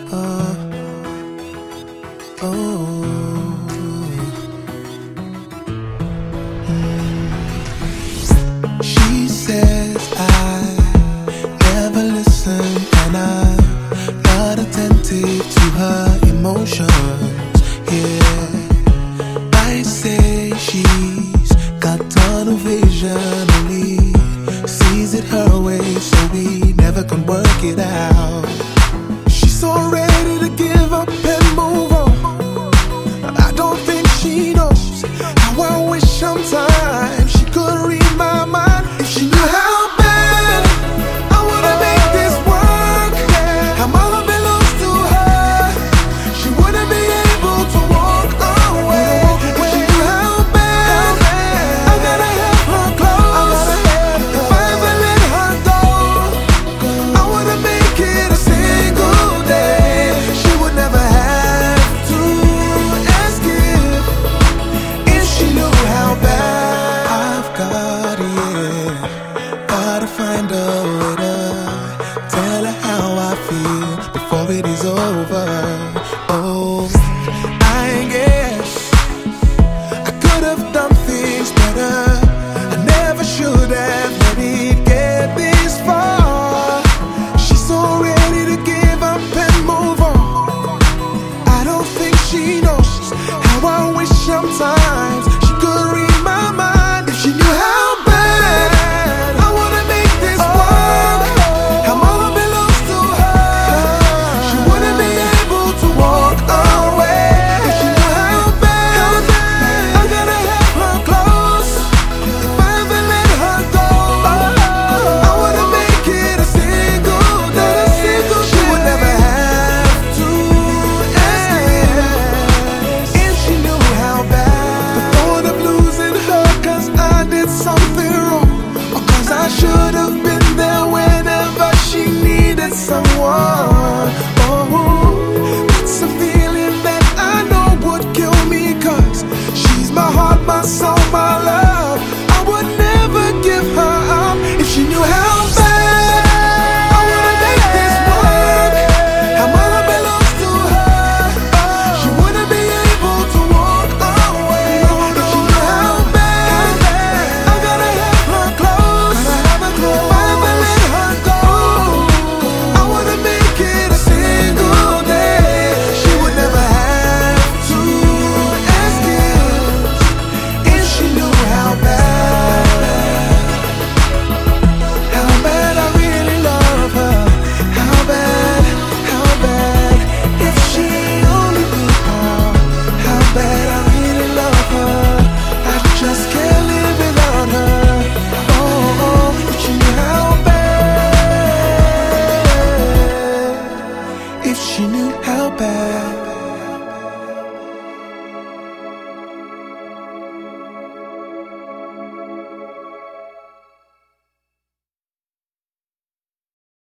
She says I never listen and I'm not attentive to her emotions. Yeah, I say she's got tunnel vision, only sees it her way, so we never can work it out. She's so ready to give up and move on. I don't think she knows how I wish sometimes